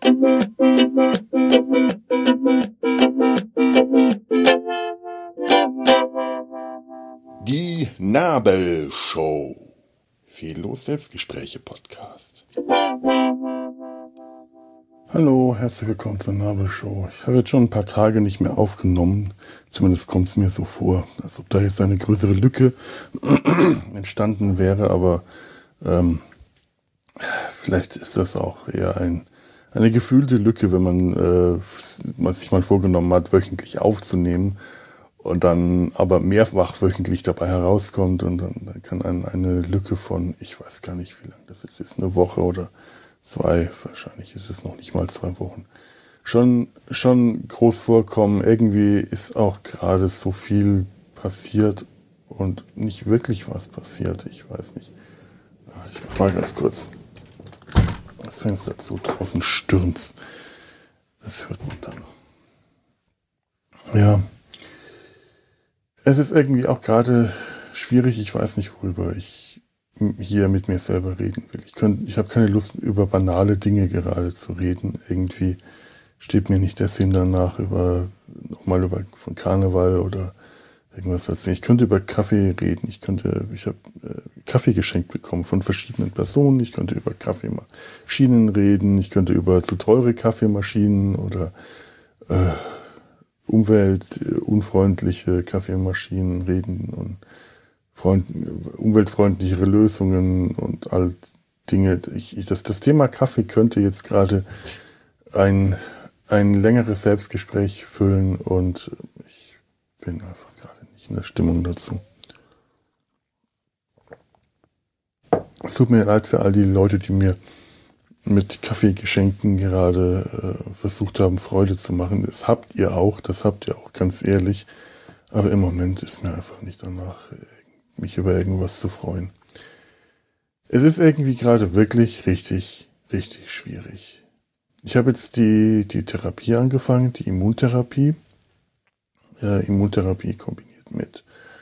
Die Nabelshow. Fehllos Selbstgespräche Podcast. Hallo, herzlich willkommen zur Nabelshow. Ich habe jetzt schon ein paar Tage nicht mehr aufgenommen. Zumindest kommt es mir so vor, als ob da jetzt eine größere Lücke entstanden wäre. Aber vielleicht ist das auch eher eine gefühlte Lücke, wenn man sich mal vorgenommen hat, wöchentlich aufzunehmen und dann aber mehrfach wöchentlich dabei herauskommt und dann kann eine Lücke von, ich weiß gar nicht, wie lange das jetzt ist, eine Woche oder 2, wahrscheinlich ist es noch nicht mal 2 Wochen, schon groß vorkommen. Irgendwie ist auch gerade so viel passiert und nicht wirklich was passiert. Ich weiß nicht. Ich mach mal ganz kurz das Fenster zu, draußen stürmt's. Das hört man dann. Ja. Es ist irgendwie auch gerade schwierig, ich weiß nicht, worüber ich hier mit mir selber reden will. Ich habe keine Lust, über banale Dinge gerade zu reden. Irgendwie steht mir nicht der Sinn danach, nochmal von Karneval oder irgendwas erzählen. Ich könnte über Kaffee reden. Ich habe Kaffee geschenkt bekommen von verschiedenen Personen. Ich könnte über Kaffeemaschinen reden. Ich könnte über zu teure Kaffeemaschinen oder umweltunfreundliche Kaffeemaschinen reden und umweltfreundlichere Lösungen und all Dinge. Das Thema Kaffee könnte jetzt gerade ein längeres Selbstgespräch füllen und ich bin einfach gerade nicht in der Stimmung dazu. Es tut mir leid für all die Leute, die mir mit Kaffeegeschenken gerade versucht haben, Freude zu machen. Das habt ihr auch ganz ehrlich. Aber im Moment ist mir einfach nicht danach, mich über irgendwas zu freuen. Es ist irgendwie gerade wirklich richtig, richtig schwierig. Ich habe jetzt die Therapie angefangen, die Immuntherapie. Immuntherapie kombiniert mit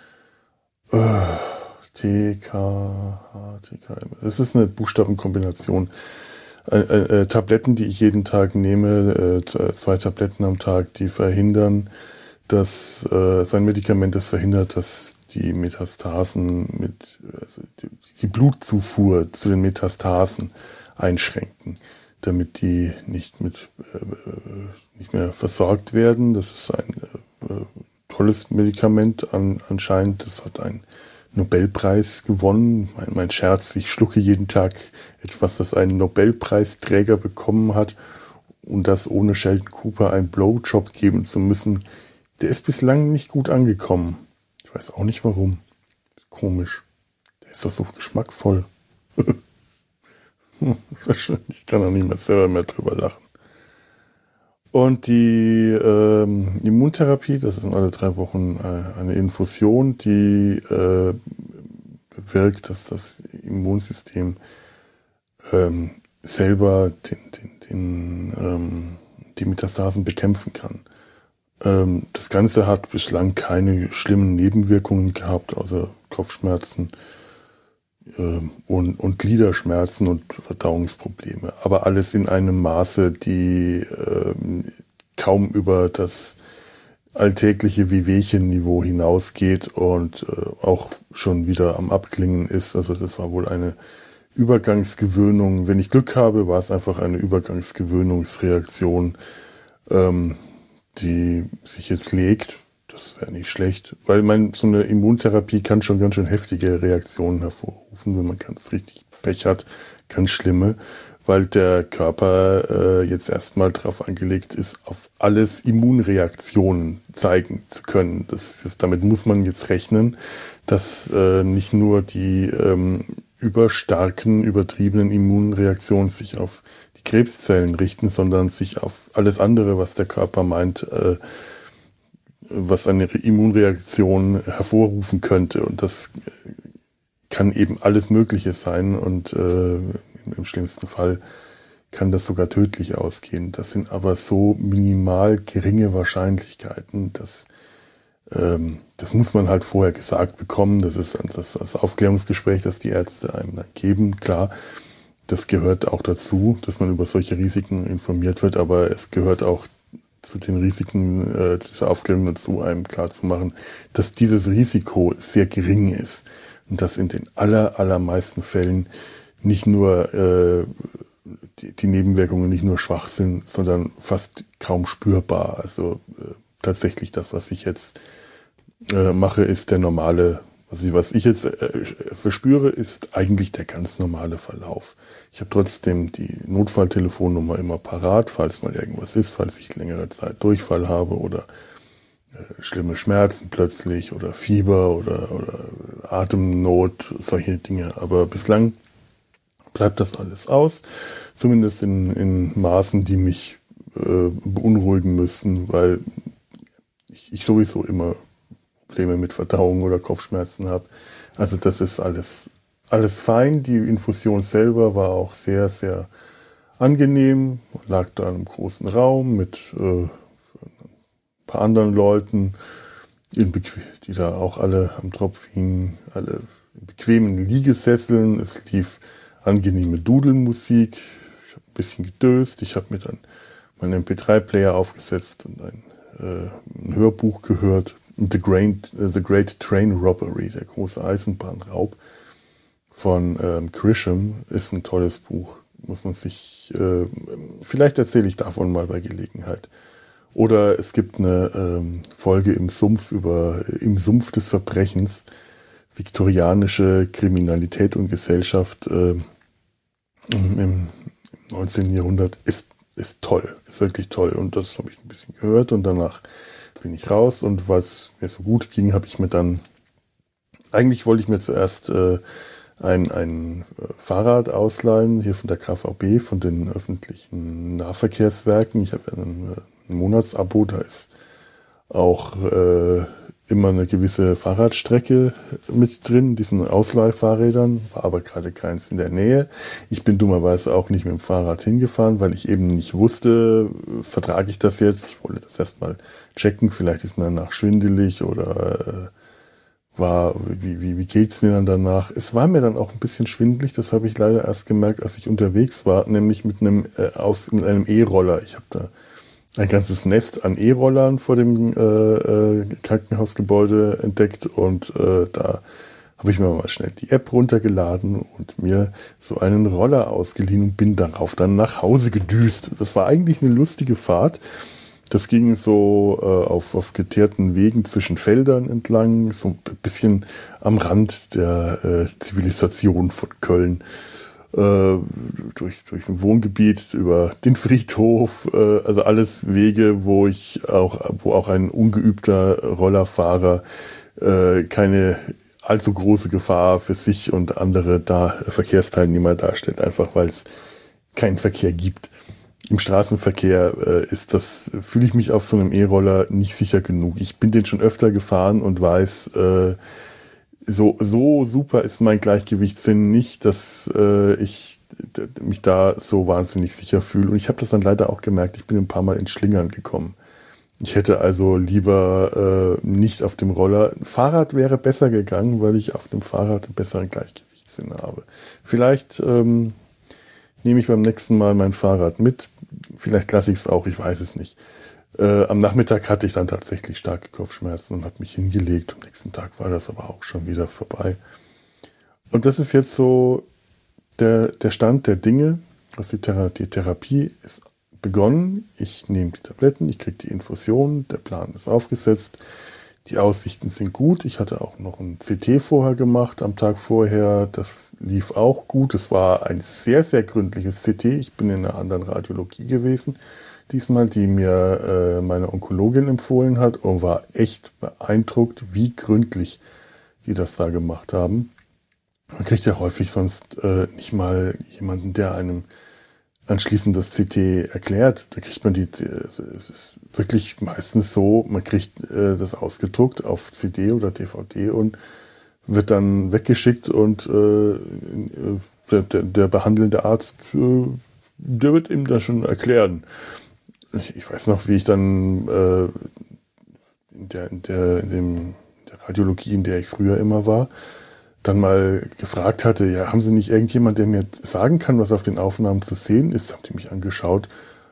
TKM. Das ist eine Buchstabenkombination. Tabletten, die ich jeden Tag nehme, 2 Tabletten am Tag, die verhindern, dass ein Medikament, das verhindert, dass die Metastasen die Blutzufuhr zu den Metastasen einschränken, damit die nicht mehr versorgt werden. Das ist ein tolles Medikament anscheinend. Das hat einen Nobelpreis gewonnen. Mein Scherz, ich schlucke jeden Tag etwas, das einen Nobelpreisträger bekommen hat und das ohne Sheldon Cooper einen Blowjob geben zu müssen. Der ist bislang nicht gut angekommen. Ich weiß auch nicht warum. Komisch. Der ist doch so geschmackvoll. Ich kann auch nicht mehr selber mehr drüber lachen. Und die Immuntherapie, das ist alle 3 Wochen eine Infusion, die bewirkt, dass das Immunsystem selber die Metastasen bekämpfen kann. Das Ganze hat bislang keine schlimmen Nebenwirkungen gehabt, außer Kopfschmerzen und Gliederschmerzen und Verdauungsprobleme. Aber alles in einem Maße, die kaum über das alltägliche Wehwehchen-Niveau hinausgeht und auch schon wieder am Abklingen ist. Also das war wohl eine Übergangsgewöhnung. Wenn ich Glück habe, war es einfach eine Übergangsgewöhnungsreaktion, die sich jetzt legt. Das wäre nicht schlecht, weil so eine Immuntherapie kann schon ganz schön heftige Reaktionen hervorrufen, wenn man ganz richtig Pech hat, ganz schlimme, weil der Körper jetzt erstmal darauf angelegt ist, auf alles Immunreaktionen zeigen zu können. Damit muss man jetzt rechnen, dass nicht nur die übertriebenen Immunreaktionen sich auf die Krebszellen richten, sondern sich auf alles andere, was der Körper meint, was eine Immunreaktion hervorrufen könnte. Und das kann eben alles Mögliche sein und im schlimmsten Fall kann das sogar tödlich ausgehen. Das sind aber so minimal geringe Wahrscheinlichkeiten, dass das muss man halt vorher gesagt bekommen. Das ist das Aufklärungsgespräch, das die Ärzte einem dann geben, klar. Das gehört auch dazu, dass man über solche Risiken informiert wird, aber es gehört auch zu den Risiken dieser Aufklärung dazu, einem klarzumachen, dass dieses Risiko sehr gering ist und dass in den allermeisten Fällen nicht nur die Nebenwirkungen nicht nur schwach sind, sondern fast kaum spürbar. Also tatsächlich das, was ich jetzt mache, ist der normale. Was ich jetzt verspüre, ist eigentlich der ganz normale Verlauf. Ich habe trotzdem die Notfalltelefonnummer immer parat, falls mal irgendwas ist, falls ich längere Zeit Durchfall habe oder schlimme Schmerzen plötzlich oder Fieber oder Atemnot, solche Dinge. Aber bislang bleibt das alles aus, zumindest in Maßen, die mich beunruhigen müssten, weil ich sowieso immer Probleme mit Verdauung oder Kopfschmerzen habe. Also das ist alles fein. Die Infusion selber war auch sehr, sehr angenehm. Lag da in einem großen Raum mit ein paar anderen Leuten, die da auch alle am Tropf hingen, alle in bequemen Liegesesseln. Es lief angenehme Dudelmusik. Ich habe ein bisschen gedöst. Ich habe mir dann meinen MP3-Player aufgesetzt und ein Hörbuch gehört. The Great Train Robbery, der große Eisenbahnraub von Grisham, ist ein tolles Buch. Muss man sich, vielleicht erzähle ich davon mal bei Gelegenheit. Oder es gibt eine Folge im Sumpf im Sumpf des Verbrechens, viktorianische Kriminalität und Gesellschaft im 19. Jahrhundert ist toll, ist wirklich toll. Und das habe ich ein bisschen gehört und danach bin ich raus, und weil es mir so gut ging, habe ich mir dann, eigentlich wollte ich mir zuerst ein Fahrrad ausleihen, hier von der KVB, von den öffentlichen Nahverkehrswerken. Ich habe ein Monatsabo, da ist auch immer eine gewisse Fahrradstrecke mit drin, diesen Ausleihfahrrädern, war aber gerade keins in der Nähe. Ich bin dummerweise auch nicht mit dem Fahrrad hingefahren, weil ich eben nicht wusste, vertrage ich das jetzt? Ich wollte das erstmal checken, vielleicht ist mir danach schwindelig oder wie geht's mir dann danach? Es war mir dann auch ein bisschen schwindelig, das habe ich leider erst gemerkt, als ich unterwegs war, nämlich mit einem E-Roller. Ich habe da ein ganzes Nest an E-Rollern vor dem Krankenhausgebäude entdeckt, und da habe ich mir mal schnell die App runtergeladen und mir so einen Roller ausgeliehen und bin darauf dann nach Hause gedüst. Das war eigentlich eine lustige Fahrt. Das ging so auf geteerten Wegen zwischen Feldern entlang, so ein bisschen am Rand der Zivilisation von Köln. Durch ein Wohngebiet, über den Friedhof, also alles Wege, wo auch ein ungeübter Rollerfahrer keine allzu große Gefahr für sich und andere Verkehrsteilnehmer darstellt, einfach weil es keinen Verkehr gibt. Im Straßenverkehr fühle ich mich auf so einem E-Roller nicht sicher genug. Ich bin den schon öfter gefahren und weiß, so super ist mein Gleichgewichtssinn nicht, dass ich mich da so wahnsinnig sicher fühle. Und ich habe das dann leider auch gemerkt, ich bin ein paar Mal ins Schlingern gekommen. Ich hätte also lieber nicht auf dem Roller. Fahrrad wäre besser gegangen, weil ich auf dem Fahrrad einen besseren Gleichgewichtssinn habe. Vielleicht nehme ich beim nächsten Mal mein Fahrrad mit. Vielleicht lasse ich es auch, ich weiß es nicht. Am Nachmittag hatte ich dann tatsächlich starke Kopfschmerzen und habe mich hingelegt. Am nächsten Tag war das aber auch schon wieder vorbei. Und das ist jetzt so der Stand der Dinge. Die Therapie ist begonnen. Ich nehme die Tabletten, ich kriege die Infusion, der Plan ist aufgesetzt. Die Aussichten sind gut. Ich hatte auch noch ein CT vorher gemacht, am Tag vorher. Das lief auch gut. Es war ein sehr, sehr gründliches CT. Ich bin in einer anderen Radiologie gewesen diesmal, die mir meine Onkologin empfohlen hat, und war echt beeindruckt, wie gründlich die das da gemacht haben. Man kriegt ja häufig sonst nicht mal jemanden, der einem anschließend das CT erklärt. Da kriegt man es ist wirklich meistens so, man kriegt das ausgedruckt auf CD oder DVD und wird dann weggeschickt, und der behandelnde Arzt, der wird ihm das schon erklären. Ich weiß noch, wie ich dann in der Radiologie, in der ich früher immer war, dann mal gefragt hatte, ja, haben Sie nicht irgendjemand, der mir sagen kann, was auf den Aufnahmen zu sehen ist? Haben die mich angeschaut.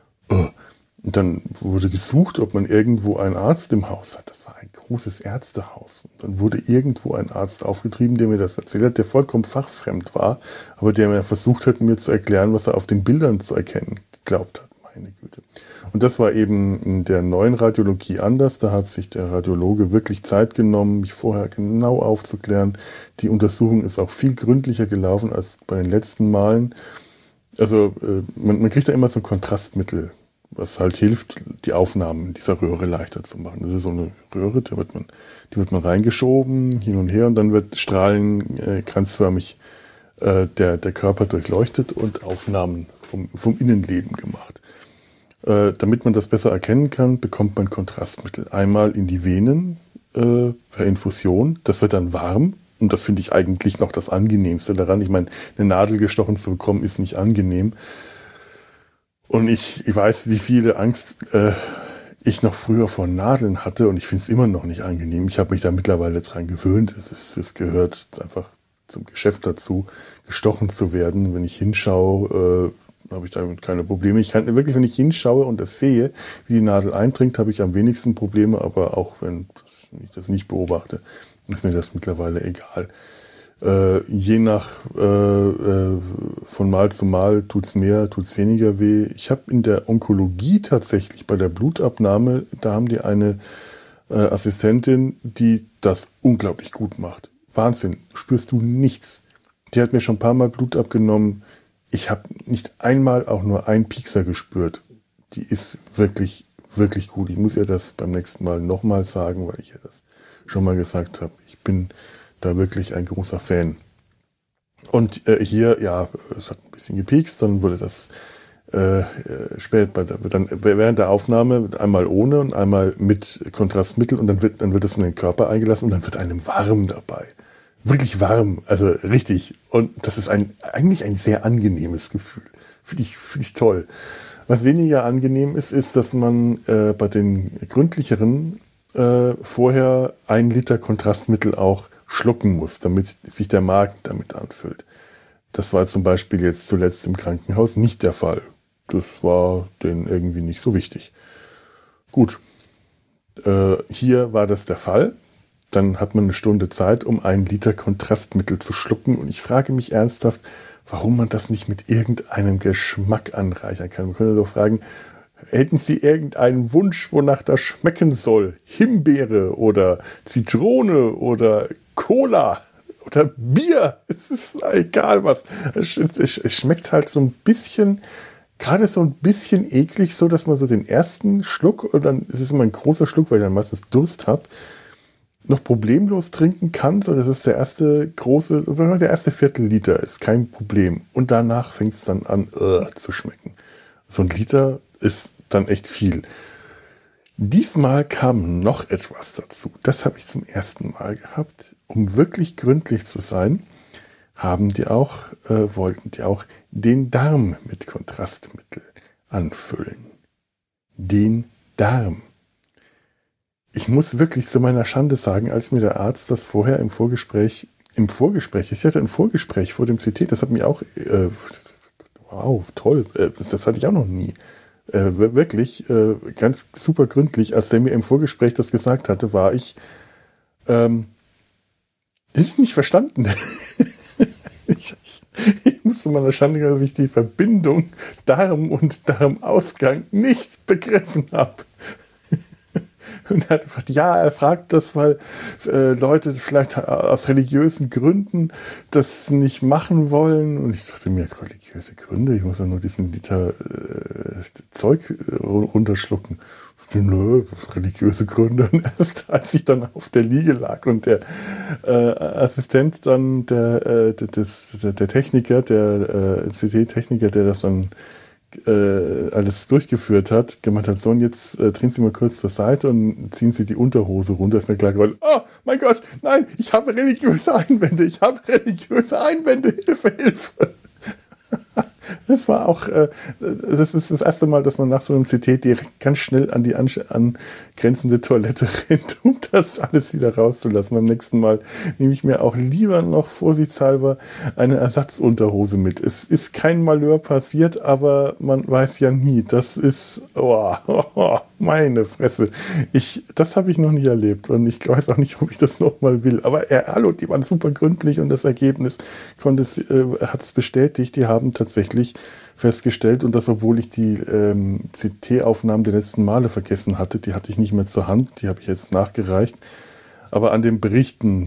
Und dann wurde gesucht, ob man irgendwo einen Arzt im Haus hat. Das war ein großes Ärztehaus. Und dann wurde irgendwo ein Arzt aufgetrieben, der mir das erzählt hat, der vollkommen fachfremd war, aber der mir versucht hat, mir zu erklären, was er auf den Bildern zu erkennen geglaubt hat. Meine Güte. Und das war eben in der neuen Radiologie anders. Da hat sich der Radiologe wirklich Zeit genommen, mich vorher genau aufzuklären. Die Untersuchung ist auch viel gründlicher gelaufen als bei den letzten Malen. Also man kriegt da immer so ein Kontrastmittel, was halt hilft, die Aufnahmen dieser Röhre leichter zu machen. Das ist so eine Röhre, die wird man reingeschoben, hin und her, und dann wird strahlenkranzförmig der Körper durchleuchtet und Aufnahmen vom Innenleben gemacht. Damit man das besser erkennen kann, bekommt man Kontrastmittel. Einmal in die Venen per Infusion, das wird dann warm. Und das finde ich eigentlich noch das Angenehmste daran. Ich meine, eine Nadel gestochen zu bekommen, ist nicht angenehm. Und ich weiß, wie viele Angst ich noch früher vor Nadeln hatte, und ich finde es immer noch nicht angenehm. Ich habe mich da mittlerweile dran gewöhnt. Es gehört einfach zum Geschäft dazu, gestochen zu werden. Wenn ich hinschaue, habe ich damit keine Probleme. Ich kann wirklich, wenn ich hinschaue und das sehe, wie die Nadel eindringt, habe ich am wenigsten Probleme. Aber auch wenn ich das nicht beobachte, ist mir das mittlerweile egal. Je nach von Mal zu Mal tut's mehr, tut's weniger weh. Ich habe in der Onkologie tatsächlich bei der Blutabnahme, da haben die eine Assistentin, die das unglaublich gut macht. Wahnsinn, spürst du nichts. Die hat mir schon ein paar Mal Blut abgenommen. Ich habe nicht einmal auch nur einen Piekser gespürt. Die ist wirklich, wirklich gut. Ich muss ihr das beim nächsten Mal nochmal sagen, weil ich ihr das schon mal gesagt habe. Ich bin da wirklich ein großer Fan. Und hier, ja, es hat ein bisschen gepiekst, dann wurde das während der Aufnahme einmal ohne und einmal mit Kontrastmittel, und dann wird es in den Körper eingelassen und dann wird einem warm dabei. Wirklich warm, also richtig. Und das ist eigentlich ein sehr angenehmes Gefühl. Finde ich toll. Was weniger angenehm ist, dass man bei den gründlicheren vorher 1 Liter Kontrastmittel auch schlucken muss, damit sich der Magen damit anfüllt. Das war zum Beispiel jetzt zuletzt im Krankenhaus nicht der Fall. Das war denen irgendwie nicht so wichtig. Gut, hier war das der Fall. Dann hat man eine Stunde Zeit, um 1 Liter Kontrastmittel zu schlucken. Und ich frage mich ernsthaft, warum man das nicht mit irgendeinem Geschmack anreichern kann. Man könnte doch fragen, hätten Sie irgendeinen Wunsch, wonach das schmecken soll? Himbeere oder Zitrone oder Cola oder Bier? Es ist egal was. Es schmeckt halt so ein bisschen, gerade so ein bisschen eklig, so dass man so den ersten Schluck, und dann ist es immer ein großer Schluck, weil ich dann meistens Durst habe, noch problemlos trinken kann. So, das ist der erste große, oder der erste Viertel-Liter ist kein Problem. Und danach fängt es dann an zu schmecken. So 1 Liter ist dann echt viel. Diesmal kam noch etwas dazu. Das habe ich zum ersten Mal gehabt. Um wirklich gründlich zu sein, wollten die auch den Darm mit Kontrastmittel anfüllen. Den Darm. Ich muss wirklich zu meiner Schande sagen, als mir der Arzt das vorher ich hatte ein Vorgespräch vor dem CT, das hat mich auch, wow, toll, das hatte ich auch noch nie. Wirklich, ganz super gründlich, als der mir im Vorgespräch das gesagt hatte, war ich nicht verstanden. Ich muss zu meiner Schande, dass ich die Verbindung Darm und Darmausgang nicht begriffen habe. Und er hat gefragt, ja, er fragt das, weil Leute vielleicht aus religiösen Gründen das nicht machen wollen. Und ich dachte mir, religiöse Gründe? Ich muss ja nur diesen Liter Zeug runterschlucken. Nö, religiöse Gründe. Und erst als ich dann auf der Liege lag und der Assistent dann, der Techniker, der CT-Techniker, der das dann alles durchgeführt hat, gemeint hat, so, und jetzt drehen Sie mal kurz zur Seite und ziehen Sie die Unterhose runter, ist mir klar geworden, oh mein Gott, nein, ich habe religiöse Einwände, Hilfe, Hilfe. Das war auch, das ist das erste Mal, dass man nach so einem CT direkt ganz schnell an die angrenzende Toilette rennt, um das alles wieder rauszulassen. Beim nächsten Mal nehme ich mir auch lieber noch vorsichtshalber eine Ersatzunterhose mit. Es ist kein Malheur passiert, aber man weiß ja nie. Das ist, meine Fresse. Das habe ich noch nie erlebt und ich weiß auch nicht, ob ich das nochmal will. Aber hallo, die waren super gründlich und das Ergebnis hat es bestätigt. Die haben tatsächlich festgestellt, und das, obwohl ich die CT-Aufnahmen der letzten Male vergessen hatte, die hatte ich nicht mehr zur Hand, die habe ich jetzt nachgereicht. Aber an den Berichten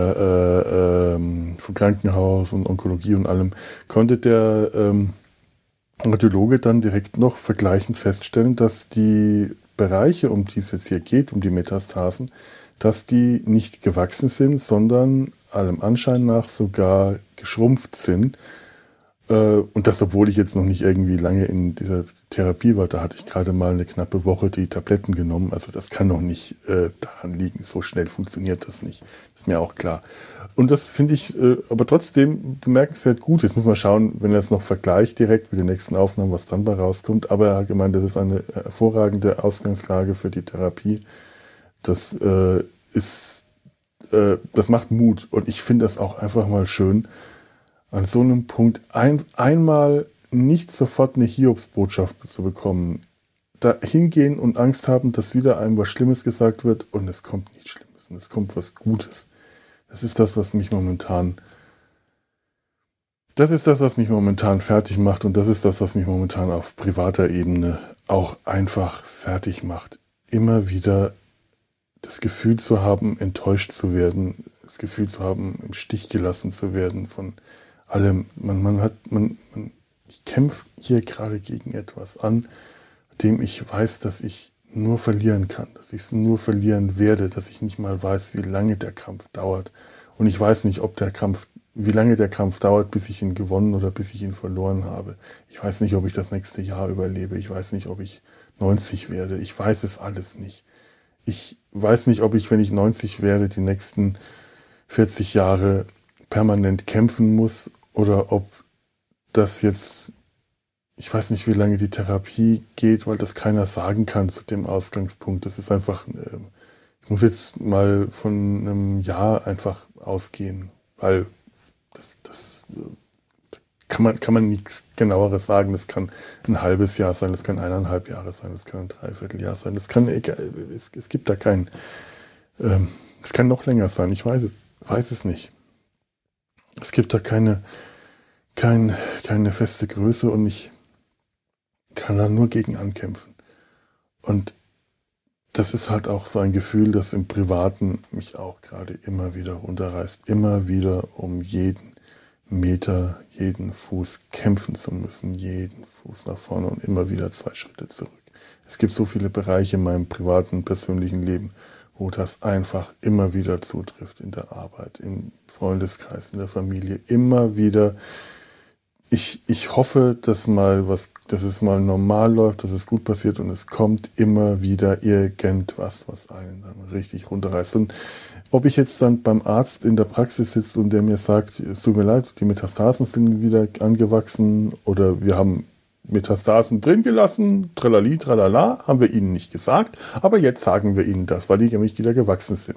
vom Krankenhaus und Onkologie und allem konnte der Radiologe dann direkt noch vergleichend feststellen, dass die Bereiche, um die es jetzt hier geht, um die Metastasen, dass die nicht gewachsen sind, sondern allem Anschein nach sogar geschrumpft sind. Und das, obwohl ich jetzt noch nicht irgendwie lange in dieser Therapie war, da hatte ich gerade mal eine knappe Woche die Tabletten genommen. Also das kann noch nicht daran liegen. So schnell funktioniert das nicht. Ist mir auch klar. Und das finde ich aber trotzdem bemerkenswert gut. Jetzt muss man schauen, wenn er es noch vergleicht direkt mit den nächsten Aufnahmen, was dann bei rauskommt. Aber er hat gemeint, das ist eine hervorragende Ausgangslage für die Therapie. Das das macht Mut. Und ich finde das auch einfach mal schön, an so einem Punkt einmal nicht sofort eine Hiobsbotschaft zu bekommen. Da hingehen und Angst haben, dass wieder einem was Schlimmes gesagt wird und es kommt nichts Schlimmes und es kommt was Gutes. Das ist das, was mich momentan fertig macht und das ist das, was mich momentan auf privater Ebene auch einfach fertig macht. Immer wieder das Gefühl zu haben, enttäuscht zu werden, das Gefühl zu haben, im Stich gelassen zu werden von allem. Ich kämpfe hier gerade gegen etwas an, dem ich weiß, dass ich nur verlieren kann, dass ich es nur verlieren werde, dass ich nicht mal weiß, wie lange der Kampf dauert. Und ich weiß nicht, wie lange der Kampf dauert, bis ich ihn gewonnen oder bis ich ihn verloren habe. Ich weiß nicht, ob ich das nächste Jahr überlebe. Ich weiß nicht, ob ich 90 werde. Ich weiß es alles nicht. Ich weiß nicht, ob ich, wenn ich 90 werde, die nächsten 40 Jahre permanent kämpfen muss oder ob das jetzt, ich weiß nicht, wie lange die Therapie geht, weil das keiner sagen kann zu dem Ausgangspunkt. Das ist einfach, ich muss jetzt mal von einem Jahr einfach ausgehen, weil das kann man nichts Genaueres sagen. Das kann ein halbes Jahr sein, das kann 1,5 Jahre sein, das kann ein Dreivierteljahr sein. Es gibt da es kann noch länger sein, ich weiß es nicht. Es gibt da keine feste Größe und ich kann da nur gegen ankämpfen. Und das ist halt auch so ein Gefühl, das im Privaten mich auch gerade immer wieder runterreißt, immer wieder um jeden Meter, jeden Fuß kämpfen zu müssen, jeden Fuß nach vorne und immer wieder 2 Schritte zurück. Es gibt so viele Bereiche in meinem privaten, persönlichen Leben, wo das einfach immer wieder zutrifft, in der Arbeit, im Freundeskreis, in der Familie, immer wieder. Ich hoffe, dass es mal normal läuft, dass es gut passiert und es kommt immer wieder irgendwas, was einen dann richtig runterreißt. Und ob ich jetzt dann beim Arzt in der Praxis sitze und der mir sagt, es tut mir leid, die Metastasen sind wieder angewachsen oder wir haben Metastasen drin gelassen, tralali, tralala, haben wir Ihnen nicht gesagt, aber jetzt sagen wir Ihnen das, weil die nämlich wieder gewachsen sind.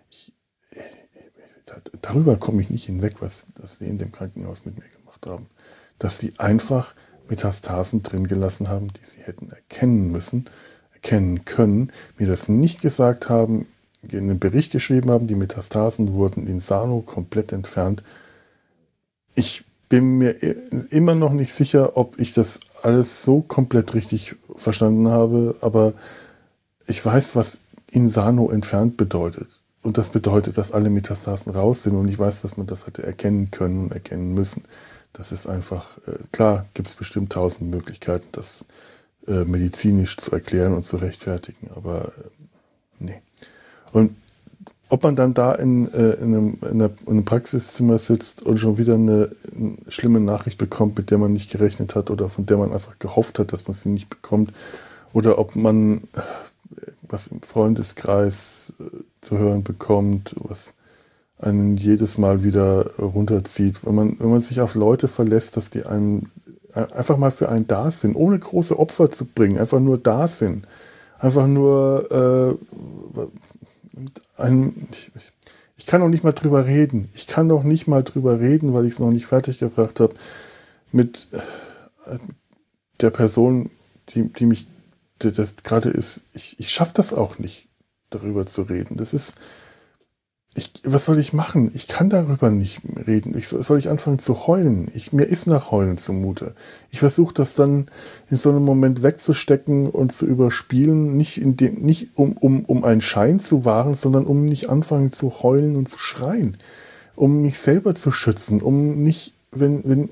Darüber komme ich nicht hinweg, was die in dem Krankenhaus mit mir gemacht haben. Dass die einfach Metastasen drin gelassen haben, die sie hätten erkennen können, mir das nicht gesagt haben, in einem Bericht geschrieben haben, die Metastasen wurden in Sano komplett entfernt. Ich bin mir immer noch nicht sicher, ob ich das alles so komplett richtig verstanden habe, aber ich weiß, was in Sano entfernt bedeutet. Und das bedeutet, dass alle Metastasen raus sind und ich weiß, dass man das hätte erkennen können und erkennen müssen. Das ist einfach, klar, gibt es bestimmt 1000 Möglichkeiten, das medizinisch zu erklären und zu rechtfertigen, aber nee. Und ob man dann da in einem Praxiszimmer sitzt und schon wieder eine schlimme Nachricht bekommt, mit der man nicht gerechnet hat oder von der man einfach gehofft hat, dass man sie nicht bekommt, oder ob man was im Freundeskreis zu hören bekommt, was einen jedes Mal wieder runterzieht. Wenn man sich auf Leute verlässt, dass die einem einfach mal für einen da sind, ohne große Opfer zu bringen, einfach nur da sind. Einfach nur ich kann noch nicht mal drüber reden. Ich kann noch nicht mal drüber reden, weil ich es noch nicht fertig gebracht habe mit der Person, die mich das gerade ist. Ich schaffe das auch nicht, darüber zu reden. Was soll ich machen? Ich kann darüber nicht reden. Soll ich anfangen zu heulen? Mir ist nach Heulen zumute. Ich versuche das dann in so einem Moment wegzustecken und zu überspielen, nicht um einen Schein zu wahren, sondern um nicht anfangen zu heulen und zu schreien, um mich selber zu schützen, um nicht, wenn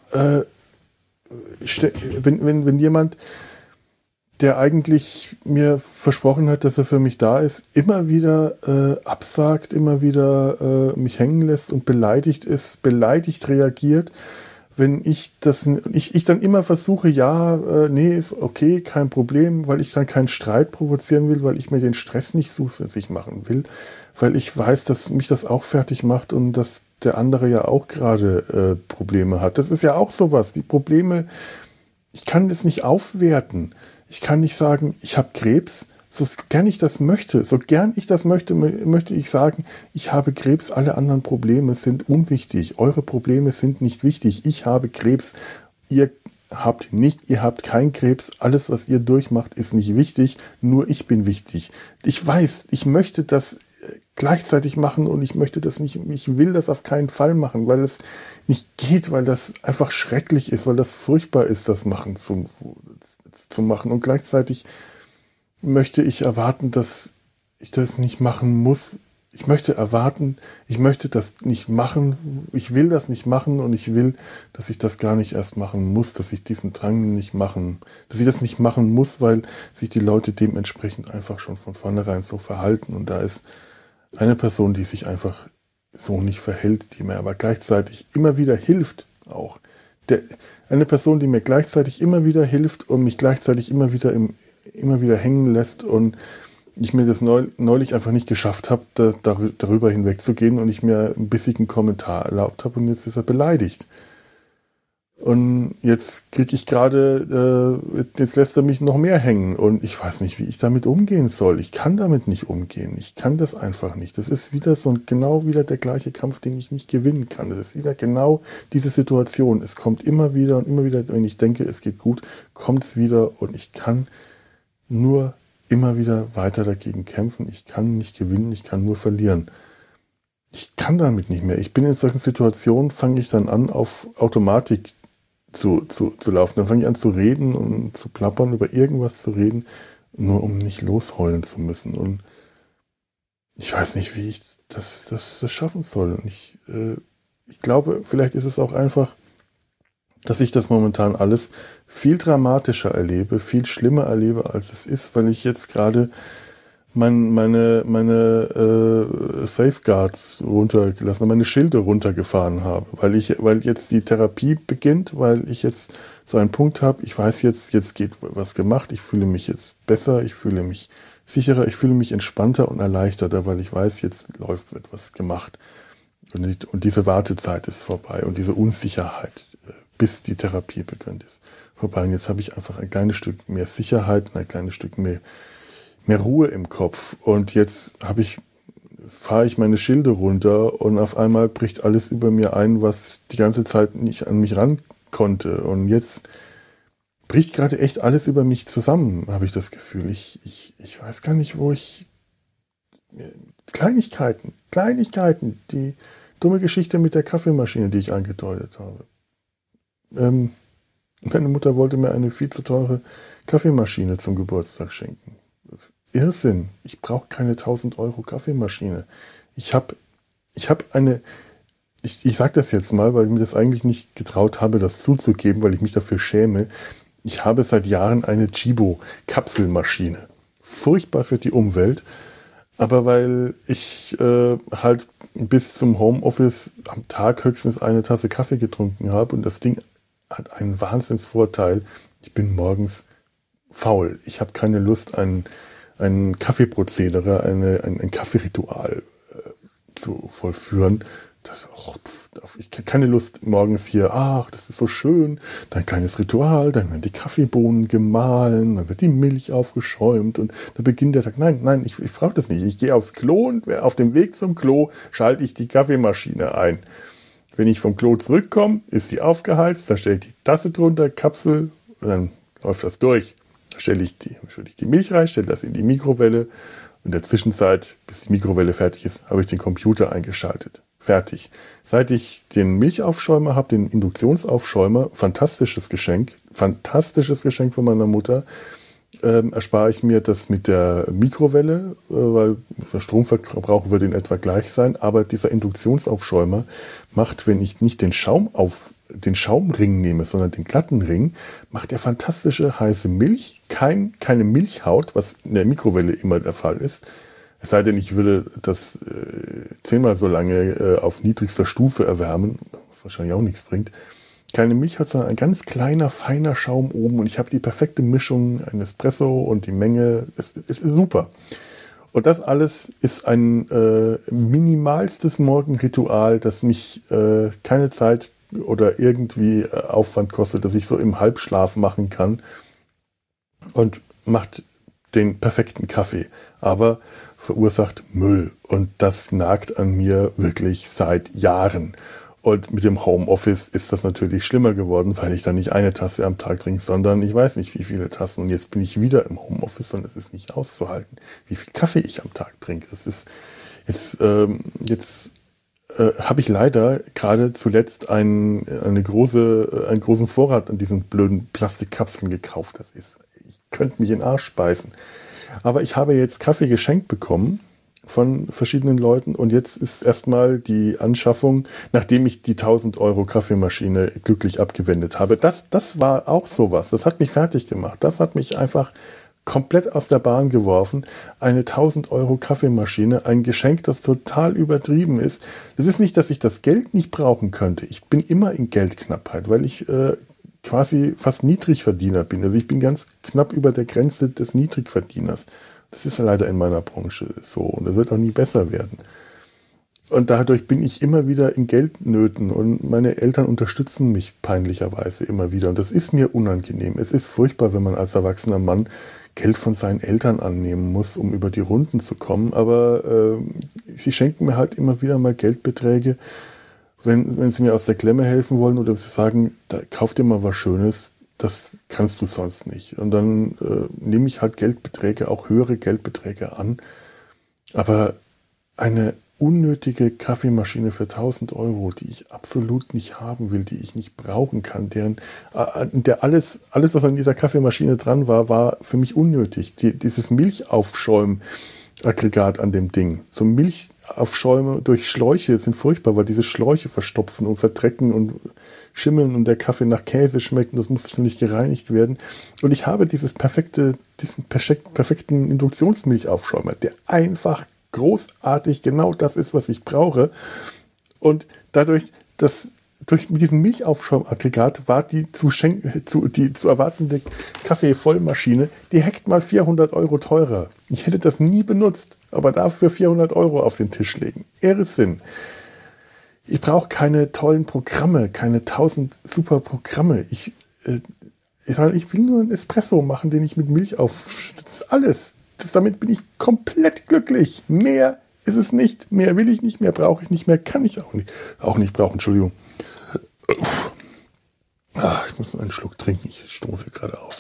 jemand, der eigentlich mir versprochen hat, dass er für mich da ist, immer wieder absagt, immer wieder mich hängen lässt und beleidigt reagiert, wenn ich dann immer versuche, nee, ist okay, kein Problem, weil ich dann keinen Streit provozieren will, weil ich mir den Stress nicht zusätzlich machen will, weil ich weiß, dass mich das auch fertig macht und dass der andere ja auch gerade Probleme hat. Das ist ja auch sowas, die Probleme, ich kann das nicht aufwerten. Ich kann nicht sagen, ich habe Krebs, so gern ich das möchte, möchte ich sagen, ich habe Krebs, alle anderen Probleme sind unwichtig, eure Probleme sind nicht wichtig, ich habe Krebs, ihr habt keinen Krebs, alles, was ihr durchmacht, ist nicht wichtig, nur ich bin wichtig. Ich weiß, ich möchte das gleichzeitig machen und ich möchte das nicht, ich will das auf keinen Fall machen, weil es nicht geht, weil das einfach schrecklich ist, weil das furchtbar ist, das zu machen und gleichzeitig möchte ich erwarten, dass ich das nicht machen muss. Ich möchte das nicht machen, ich will das nicht machen und ich will, dass ich das gar nicht erst machen muss, dass ich diesen Drang nicht machen, dass ich das nicht machen muss, weil sich die Leute dementsprechend einfach schon von vornherein so verhalten und da ist eine Person, die sich einfach so nicht verhält, die mir aber gleichzeitig immer wieder hilft auch. Eine Person, die mir gleichzeitig immer wieder hilft und mich gleichzeitig immer wieder hängen lässt und ich mir das neulich einfach nicht geschafft habe, darüber hinwegzugehen und ich mir einen bissigen Kommentar erlaubt habe und jetzt ist er beleidigt. Und jetzt kriege ich gerade, jetzt lässt er mich noch mehr hängen und ich weiß nicht, wie ich damit umgehen soll. Ich kann damit nicht umgehen. Ich kann das einfach nicht. Das ist wieder genau wieder der gleiche Kampf, den ich nicht gewinnen kann. Das ist wieder genau diese Situation. Es kommt immer wieder und immer wieder, wenn ich denke, es geht gut, kommt es wieder und ich kann nur immer wieder weiter dagegen kämpfen. Ich kann nicht gewinnen, ich kann nur verlieren. Ich kann damit nicht mehr. Ich bin in solchen Situationen, fange ich dann an, auf Automatik zu laufen. Dann fange ich an zu reden und zu plappern, über irgendwas zu reden, nur um nicht losheulen zu müssen. Und ich weiß nicht, wie ich das schaffen soll. Und ich glaube, vielleicht ist es auch einfach, dass ich das momentan alles viel dramatischer erlebe, viel schlimmer erlebe, als es ist, weil ich jetzt gerade meine Safeguards runtergelassen, meine Schilde runtergefahren habe, weil jetzt die Therapie beginnt, weil ich jetzt so einen Punkt habe, ich weiß jetzt geht was gemacht, ich fühle mich jetzt besser, ich fühle mich sicherer, ich fühle mich entspannter und erleichterter, weil ich weiß, jetzt läuft etwas gemacht. Und diese Wartezeit ist vorbei und diese Unsicherheit, bis die Therapie beginnt, ist vorbei. Und jetzt habe ich einfach ein kleines Stück mehr Sicherheit und ein kleines Stück mehr Ruhe im Kopf und jetzt fahre ich meine Schilde runter und auf einmal bricht alles über mir ein, was die ganze Zeit nicht an mich ran konnte und jetzt bricht gerade echt alles über mich zusammen, habe ich das Gefühl. Ich weiß gar nicht, wo ich Kleinigkeiten, die dumme Geschichte mit der Kaffeemaschine, die ich angedeutet habe. Meine Mutter wollte mir eine viel zu teure Kaffeemaschine zum Geburtstag schenken. Irrsinn. Ich brauche keine 1000 Euro Kaffeemaschine. Ich sage das jetzt mal, weil ich mir das eigentlich nicht getraut habe, das zuzugeben, weil ich mich dafür schäme. Ich habe seit Jahren eine Chibo Kapselmaschine. Furchtbar für die Umwelt, aber weil ich halt bis zum Homeoffice am Tag höchstens eine Tasse Kaffee getrunken habe und das Ding hat einen Wahnsinnsvorteil. Ich bin morgens faul. Ich habe keine Lust, ein Kaffeeprozedere, ein Kaffeeritual zu vollführen. Ich habe keine Lust morgens hier, das ist so schön, dann kleines Ritual, dann werden die Kaffeebohnen gemahlen, dann wird die Milch aufgeschäumt und dann beginnt der Tag. Nein, ich brauche das nicht. Ich gehe aufs Klo und auf dem Weg zum Klo schalte ich die Kaffeemaschine ein. Wenn ich vom Klo zurückkomme, ist die aufgeheizt, dann stelle ich die Tasse drunter, Kapsel, und dann läuft das durch. Dann schütte ich die Milch rein, stelle das in die Mikrowelle. In der Zwischenzeit, bis die Mikrowelle fertig ist, habe ich den Computer eingeschaltet. Fertig. Seit ich den Milchaufschäumer habe, den Induktionsaufschäumer, fantastisches Geschenk von meiner Mutter, erspare ich mir das mit der Mikrowelle, weil der Stromverbrauch würde in etwa gleich sein, aber dieser Induktionsaufschäumer macht, wenn ich nicht den Schaumring nehme, sondern den glatten Ring, macht er fantastische heiße Milch, keine Milchhaut, was in der Mikrowelle immer der Fall ist. Es sei denn, ich würde das 10-mal so lange auf niedrigster Stufe erwärmen, was wahrscheinlich auch nichts bringt. Keine Milchhaut, sondern ein ganz kleiner, feiner Schaum oben und ich habe die perfekte Mischung, ein Espresso und die Menge. Es ist super. Und das alles ist ein minimalstes Morgenritual, das mich keine Zeit oder irgendwie Aufwand kostet, dass ich so im Halbschlaf machen kann und macht den perfekten Kaffee, aber verursacht Müll und das nagt an mir wirklich seit Jahren. Und mit dem Homeoffice ist das natürlich schlimmer geworden, weil ich dann nicht eine Tasse am Tag trinke, sondern ich weiß nicht, wie viele Tassen. Und jetzt bin ich wieder im Homeoffice und es ist nicht auszuhalten, wie viel Kaffee ich am Tag trinke. Das ist jetzt habe ich leider gerade zuletzt einen großen Vorrat an diesen blöden Plastikkapseln gekauft. Ich könnte mich in den Arsch speisen. Aber ich habe jetzt Kaffee geschenkt bekommen von verschiedenen Leuten und jetzt ist erstmal die Anschaffung, nachdem ich die 1.000 € Kaffeemaschine glücklich abgewendet habe. Das war auch sowas. Das hat mich fertig gemacht. Das hat mich einfach komplett aus der Bahn geworfen. Eine 1.000 € Kaffeemaschine, ein Geschenk, das total übertrieben ist. Es ist nicht, dass ich das Geld nicht brauchen könnte. Ich bin immer in Geldknappheit, weil ich quasi fast Niedrigverdiener bin. Also ich bin ganz knapp über der Grenze des Niedrigverdieners. Das ist ja leider in meiner Branche so und das wird auch nie besser werden. Und dadurch bin ich immer wieder in Geldnöten und meine Eltern unterstützen mich peinlicherweise immer wieder. Und das ist mir unangenehm. Es ist furchtbar, wenn man als erwachsener Mann Geld von seinen Eltern annehmen muss, um über die Runden zu kommen. Aber sie schenken mir halt immer wieder mal Geldbeträge, wenn sie mir aus der Klemme helfen wollen oder sie sagen, kauf dir mal was Schönes, das kannst du sonst nicht. Und dann nehme ich halt Geldbeträge, auch höhere Geldbeträge an. Aber eine unnötige Kaffeemaschine für 1.000 €, die ich absolut nicht haben will, die ich nicht brauchen kann, alles, was an dieser Kaffeemaschine dran war, war für mich unnötig. Dieses Milchaufschäumaggregat an dem Ding, so Milchaufschäume durch Schläuche sind furchtbar, weil diese Schläuche verstopfen und verdrecken und schimmeln und der Kaffee nach Käse schmeckt und das muss ständig gereinigt werden. Und ich habe diesen perfekten Induktionsmilchaufschäumer, der einfach großartig genau das ist, was ich brauche. Und durch diesen Milchaufschäumaggregat war die zu erwartende Kaffeevollmaschine direkt mal 400 € teurer. Ich hätte das nie benutzt, aber dafür 400 € auf den Tisch legen. Irrsinn. Ich brauche keine tollen Programme, keine 1000 super Programme. Ich will nur einen Espresso machen, den ich mit Milch das ist alles. Damit bin ich komplett glücklich. Mehr ist es nicht. Mehr will ich nicht. Mehr brauche ich nicht. Mehr kann ich auch nicht brauchen. Entschuldigung. Ich muss noch einen Schluck trinken. Ich stoße gerade auf.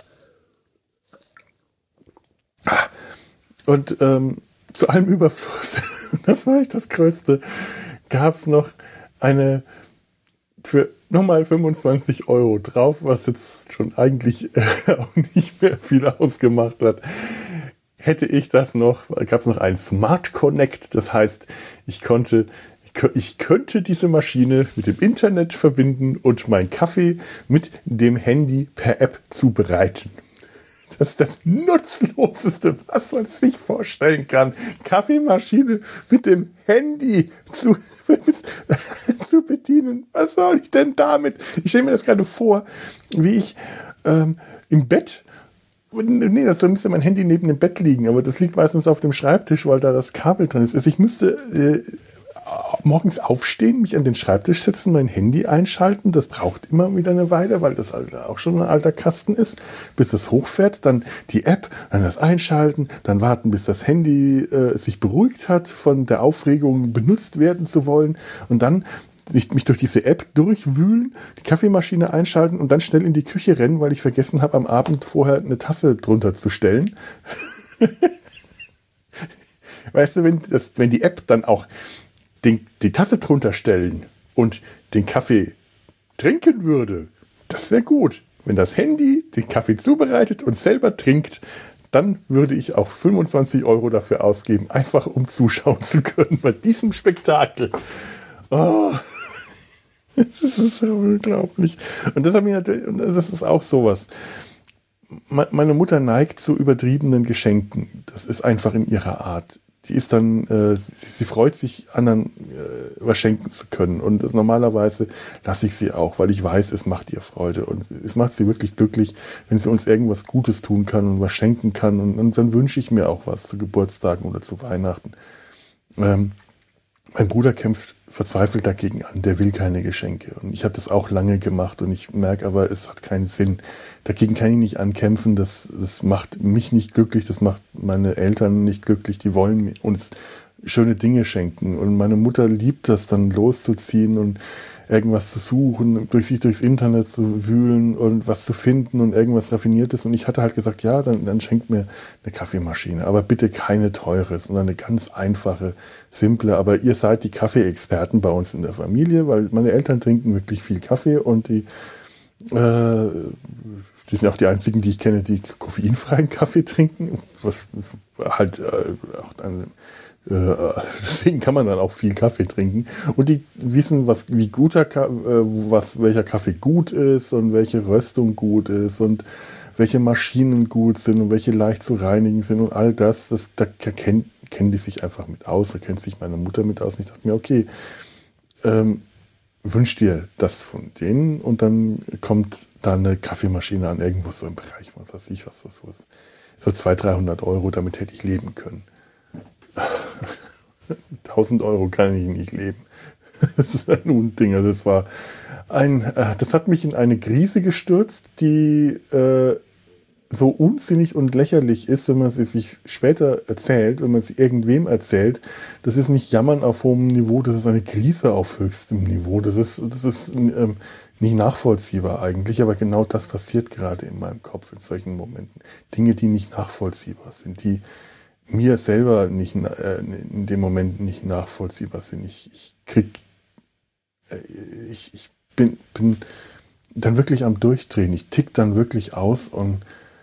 Und zu allem Überfluss, das war echt das Größte, gab es noch eine für nochmal 25 € drauf, was jetzt schon eigentlich auch nicht mehr viel ausgemacht hat. Hätte ich das noch, gab es noch ein Smart Connect, das heißt, ich könnte diese Maschine mit dem Internet verbinden und meinen Kaffee mit dem Handy per App zubereiten. Das ist das Nutzloseste, was man sich vorstellen kann. Kaffeemaschine mit dem Handy zu bedienen. Was soll ich denn damit? Ich stelle mir das gerade vor, wie ich im Bett. Nee, dazu müsste mein Handy neben dem Bett liegen, aber das liegt meistens auf dem Schreibtisch, weil da das Kabel drin ist. Also ich müsste morgens aufstehen, mich an den Schreibtisch setzen, mein Handy einschalten. Das braucht immer wieder eine Weile, weil das auch schon ein alter Kasten ist, bis das hochfährt. Dann die App, dann das einschalten, dann warten, bis das Handy sich beruhigt hat, von der Aufregung benutzt werden zu wollen. Und dann mich durch diese App durchwühlen, die Kaffeemaschine einschalten und dann schnell in die Küche rennen, weil ich vergessen habe, am Abend vorher eine Tasse drunter zu stellen. Weißt du, wenn die App dann auch die Tasse drunter stellen und den Kaffee trinken würde, das wäre gut. Wenn das Handy den Kaffee zubereitet und selber trinkt, dann würde ich auch 25 € dafür ausgeben, einfach um zuschauen zu können bei diesem Spektakel. Oh, das ist so unglaublich. Und das ist auch sowas. Meine Mutter neigt zu übertriebenen Geschenken. Das ist einfach in ihrer Art. Die ist dann, sie freut sich, anderen was schenken zu können. Und normalerweise lasse ich sie auch, weil ich weiß, es macht ihr Freude. Und es macht sie wirklich glücklich, wenn sie uns irgendwas Gutes tun kann und was schenken kann. Und dann wünsche ich mir auch was zu Geburtstagen oder zu Weihnachten. Mein Bruder kämpft verzweifelt dagegen an, der will keine Geschenke. Und ich habe das auch lange gemacht und ich merke aber, es hat keinen Sinn. Dagegen kann ich nicht ankämpfen, das macht mich nicht glücklich, das macht meine Eltern nicht glücklich, die wollen uns schöne Dinge schenken. Und meine Mutter liebt das dann loszuziehen und irgendwas zu suchen, sich durchs Internet zu wühlen und was zu finden und irgendwas Raffiniertes. Und ich hatte halt gesagt, ja, dann schenkt mir eine Kaffeemaschine, aber bitte keine teure, sondern eine ganz einfache, simple. Aber ihr seid die Kaffeeexperten bei uns in der Familie, weil meine Eltern trinken wirklich viel Kaffee und die sind auch die einzigen, die ich kenne, die koffeinfreien Kaffee trinken, was halt auch dann deswegen kann man dann auch viel Kaffee trinken. Und die wissen, welcher Kaffee gut ist und welche Röstung gut ist und welche Maschinen gut sind und welche leicht zu reinigen sind und all das. Da kennen die sich einfach mit aus. Da kennt sich meine Mutter mit aus. Und ich dachte mir, okay, wünsch dir das von denen und dann kommt da eine Kaffeemaschine an, irgendwo so im Bereich, was weiß ich, was das so ist. So 200-300 €, damit hätte ich leben können. 1.000 € kann ich nicht leben. Das ist ein Unding. Das hat mich in eine Krise gestürzt, die so unsinnig und lächerlich ist, wenn man sie sich später erzählt, wenn man sie irgendwem erzählt. Das ist nicht Jammern auf hohem Niveau, das ist eine Krise auf höchstem Niveau. Das ist nicht nachvollziehbar eigentlich, aber genau das passiert gerade in meinem Kopf in solchen Momenten. Dinge, die nicht nachvollziehbar sind, die mir selber nicht in dem Moment nicht nachvollziehbar sind. Ich bin dann wirklich am Durchdrehen. Ich tick dann wirklich aus und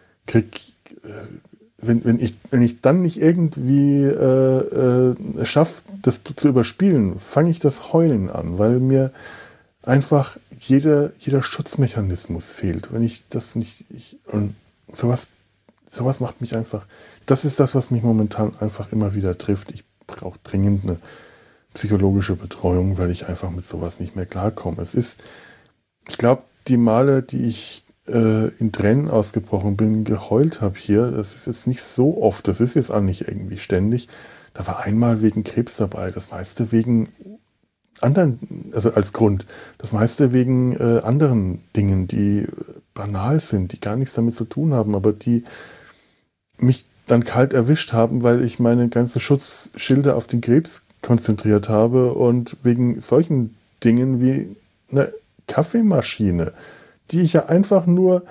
wenn ich dann nicht irgendwie schaffe, das zu überspielen, fange ich das Heulen an, weil mir einfach jeder Schutzmechanismus fehlt. Wenn ich das nicht, und sowas macht mich einfach, das ist das, was mich momentan einfach immer wieder trifft. Ich brauche dringend eine psychologische Betreuung, weil ich einfach mit sowas nicht mehr klarkomme. Ich glaube, die Male, die ich in Tränen ausgebrochen bin, geheult habe hier, das ist jetzt nicht so oft, das ist jetzt auch nicht irgendwie ständig. Da war einmal wegen Krebs dabei, das meiste wegen anderen, also als Grund, das meiste wegen anderen Dingen, die banal sind, die gar nichts damit zu tun haben, aber die mich dann kalt erwischt haben, weil ich meine ganze Schutzschilde auf den Krebs konzentriert habe und wegen solchen Dingen wie eine Kaffeemaschine, die ich ja einfach nur,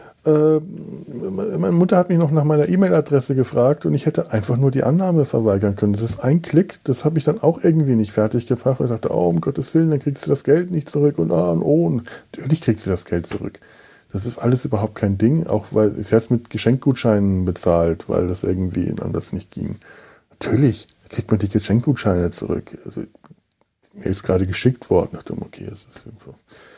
meine Mutter hat mich noch nach meiner E-Mail-Adresse gefragt und ich hätte einfach nur die Annahme verweigern können. Das ist ein Klick, das habe ich dann auch irgendwie nicht fertig gebracht, weil ich dachte, oh, um Gottes Willen, dann kriegst du das Geld nicht zurück und natürlich kriegst du das Geld zurück. Das ist alles überhaupt kein Ding, auch weil ich jetzt mit Geschenkgutscheinen bezahlt, weil das irgendwie anders nicht ging. Natürlich kriegt man die Geschenkgutscheine zurück. Also mir ist gerade geschickt worden. Ich dachte, okay, das ist irgendwo.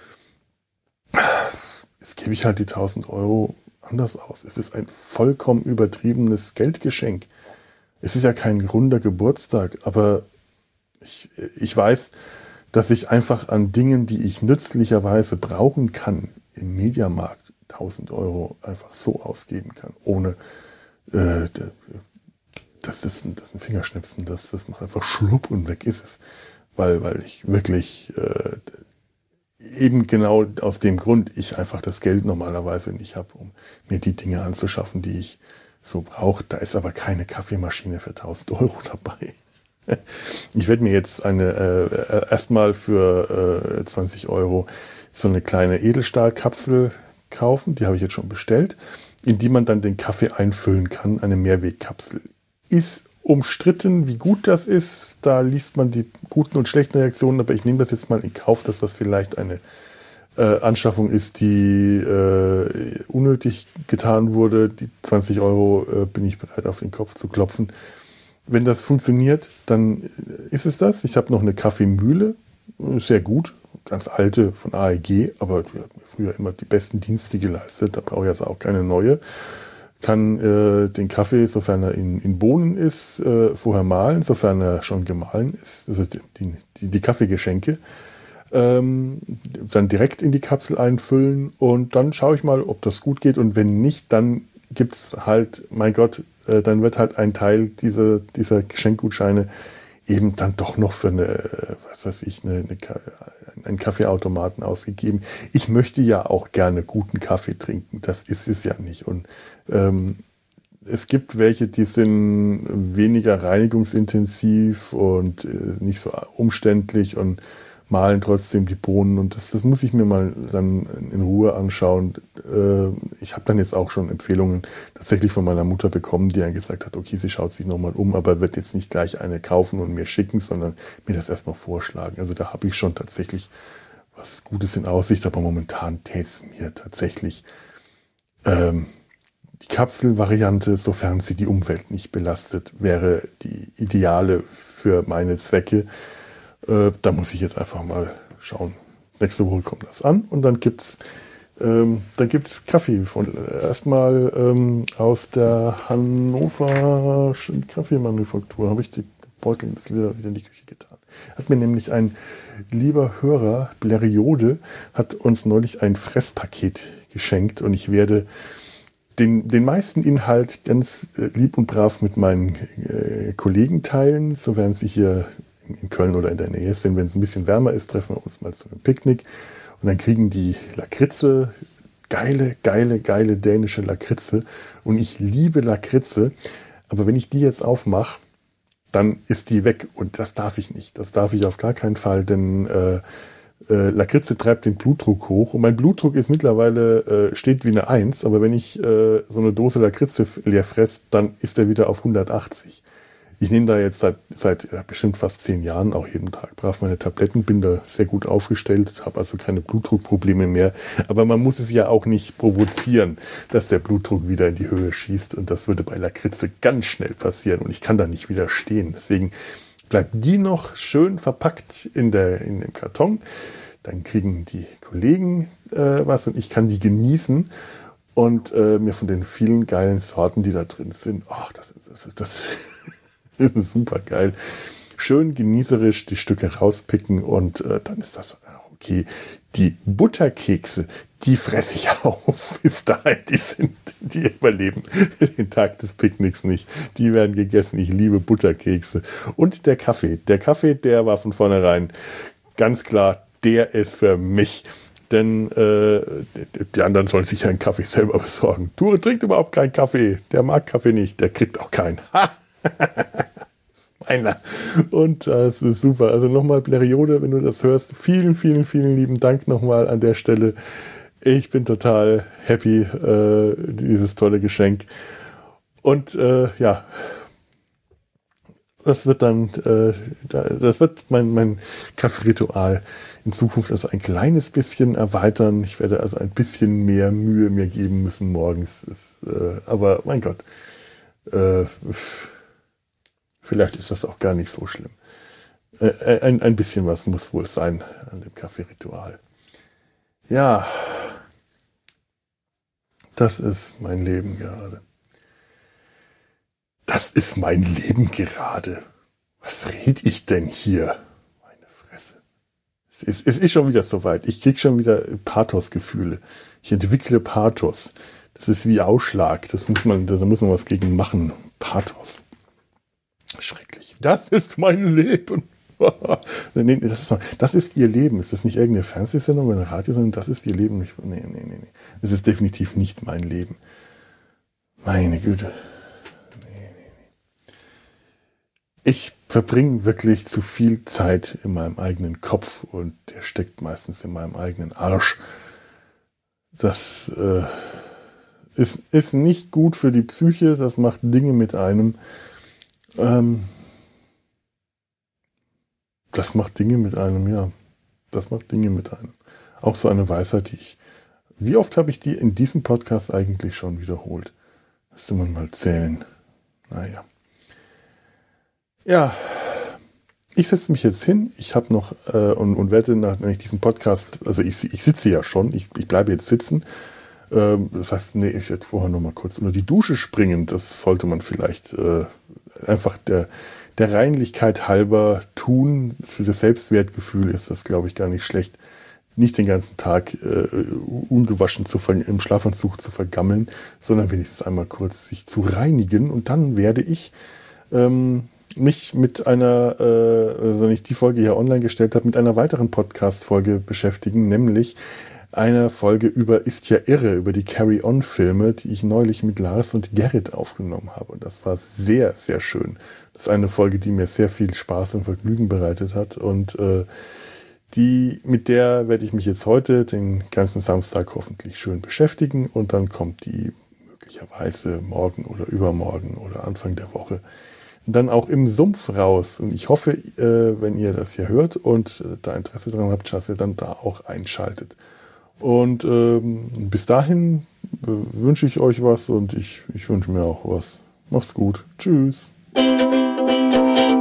Jetzt gebe ich halt die 1.000 € anders aus. Es ist ein vollkommen übertriebenes Geldgeschenk. Es ist ja kein runder Geburtstag, aber ich weiß, dass ich einfach an Dingen, die ich nützlicherweise brauchen kann, im Mediamarkt 1.000 € einfach so ausgeben kann, ohne das ist ein Fingerschnipsen, das macht einfach schlupp und weg ist es. weil ich wirklich eben genau aus dem Grund ich einfach das Geld normalerweise nicht habe, um mir die Dinge anzuschaffen, die ich so brauche. Da ist aber keine Kaffeemaschine für 1.000 Euro dabei. Ich werde mir jetzt erstmal für 20 Euro so eine kleine Edelstahlkapsel kaufen, die habe ich jetzt schon bestellt, in die man dann den Kaffee einfüllen kann, eine Mehrwegkapsel. Ist umstritten, wie gut das ist, da liest man die guten und schlechten Reaktionen, aber ich nehme das jetzt mal in Kauf, dass das vielleicht eine Anschaffung ist, die unnötig getan wurde. Die 20 Euro bin ich bereit, auf den Kopf zu klopfen. Wenn das funktioniert, dann ist es das. Ich habe noch eine Kaffeemühle, sehr gut, ganz alte von AEG, aber die hat mir früher immer die besten Dienste geleistet. Da brauche ich also auch keine neue. Kann den Kaffee, sofern er in Bohnen ist, vorher mahlen, sofern er schon gemahlen ist, also die Kaffeegeschenke, dann direkt in die Kapsel einfüllen und dann schaue ich mal, ob das gut geht und wenn nicht, dann gibt's halt, mein Gott, dann wird halt ein Teil dieser Geschenkgutscheine eben dann doch noch für einen Kaffeeautomaten ausgegeben. Ich möchte ja auch gerne guten Kaffee trinken, das ist es ja nicht. Und es gibt welche, die sind weniger reinigungsintensiv und nicht so umständlich und mahlen trotzdem die Bohnen und das muss ich mir mal dann in Ruhe anschauen. Ich habe dann jetzt auch schon Empfehlungen tatsächlich von meiner Mutter bekommen, die dann gesagt hat, okay, sie schaut sich nochmal um, aber wird jetzt nicht gleich eine kaufen und mir schicken, sondern mir das erstmal vorschlagen. Also da habe ich schon tatsächlich was Gutes in Aussicht, aber momentan täte es mir tatsächlich die Kapselvariante, sofern sie die Umwelt nicht belastet, wäre die ideale für meine Zwecke. Da muss ich jetzt einfach mal schauen. Nächste Woche kommt das an und dann gibt's Kaffee von erstmal aus der Hannover Kaffeemanufaktur. Habe ich die Beutel jetzt wieder in die Küche getan. Hat mir nämlich ein lieber Hörer, Bleriode, hat uns neulich ein Fresspaket geschenkt und ich werde den meisten Inhalt ganz lieb und brav mit meinen Kollegen teilen, sofern sie hier in Köln oder in der Nähe sind. Wenn es ein bisschen wärmer ist, treffen wir uns mal zu einem Picknick und dann kriegen die Lakritze, geile dänische Lakritze und ich liebe Lakritze, aber wenn ich die jetzt aufmache, dann ist die weg und das darf ich nicht. Das darf ich auf gar keinen Fall, denn Lakritze treibt den Blutdruck hoch und mein Blutdruck ist mittlerweile, steht wie eine 1, aber wenn ich so eine Dose Lakritze leer fresse, dann ist er wieder auf 180. Ich nehme da jetzt seit bestimmt fast 10 Jahren auch jeden Tag brav meine Tabletten, bin da sehr gut aufgestellt, habe also keine Blutdruckprobleme mehr. Aber man muss es ja auch nicht provozieren, dass der Blutdruck wieder in die Höhe schießt. Und das würde bei Lakritze ganz schnell passieren und ich kann da nicht widerstehen. Deswegen bleibt die noch schön verpackt in dem Karton. Dann kriegen die Kollegen was und ich kann die genießen. Und mir von den vielen geilen Sorten, die da drin sind, das ist super geil. Schön genießerisch die Stücke rauspicken und dann ist das okay. Die Butterkekse, die fresse ich auf bis dahin. Die überleben den Tag des Picknicks nicht. Die werden gegessen. Ich liebe Butterkekse. Und der Kaffee. Der Kaffee, der war von vornherein ganz klar, der ist für mich. Denn die anderen sollen sich einen Kaffee selber besorgen. Du trinkt überhaupt keinen Kaffee. Der mag Kaffee nicht. Der kriegt auch keinen. Ha! Meiner. Und das ist super. Also nochmal, Bleriode, wenn du das hörst, vielen lieben Dank nochmal an der Stelle. Ich bin total happy, dieses tolle Geschenk. Und das wird dann, das wird mein Kaffeeritual in Zukunft also ein kleines bisschen erweitern. Ich werde also ein bisschen mehr Mühe mir geben müssen morgens. Aber mein Gott, vielleicht ist das auch gar nicht so schlimm. Ein bisschen was muss wohl sein an dem Kaffeeritual. Ja, das ist mein Leben gerade. Das ist mein Leben gerade. Was rede ich denn hier? Meine Fresse. Es ist schon wieder soweit. Ich kriege schon wieder Pathos-Gefühle. Ich entwickle Pathos. Das ist wie Ausschlag. Da muss man was gegen machen. Pathos. Schrecklich. Das ist mein Leben. Nee, das ist ihr Leben. Es ist nicht irgendeine Fernsehsendung oder eine Radiosendung, das ist ihr Leben. Nee. Das ist definitiv nicht mein Leben. Meine Güte. Ich verbringe wirklich zu viel Zeit in meinem eigenen Kopf und der steckt meistens in meinem eigenen Arsch. Das ist nicht gut für die Psyche, das macht Dinge mit einem. Das macht Dinge mit einem, ja. Das macht Dinge mit einem. Auch so eine Weisheit, wie oft habe ich die in diesem Podcast eigentlich schon wiederholt? Müsste man mal zählen. Naja. Ja, ich setze mich jetzt hin. Ich habe noch und werde nach diesem Podcast, also ich sitze ja schon, ich bleibe jetzt sitzen. Das heißt, ich werde vorher noch mal kurz unter die Dusche springen. Das sollte man vielleicht einfach der Reinlichkeit halber tun. Für das Selbstwertgefühl ist das, glaube ich, gar nicht schlecht, nicht den ganzen Tag ungewaschen im Schlafanzug zu vergammeln, sondern wenigstens einmal kurz sich zu reinigen. Und dann werde ich mich mit einer, wenn ich die Folge hier online gestellt habe, mit einer weiteren Podcast-Folge beschäftigen, nämlich einer Folge über Ist ja irre, über die Carry-On-Filme, die ich neulich mit Lars und Gerrit aufgenommen habe. Und das war sehr, sehr schön. Das ist eine Folge, die mir sehr viel Spaß und Vergnügen bereitet hat. Und mit der werde ich mich jetzt heute den ganzen Samstag hoffentlich schön beschäftigen. Und dann kommt die möglicherweise morgen oder übermorgen oder Anfang der Woche dann auch im Sumpf raus. Und ich hoffe, wenn ihr das hier hört und da Interesse daran habt, dass ihr dann da auch einschaltet. Und bis dahin wünsche ich euch was und ich wünsche mir auch was. Macht's gut. Tschüss.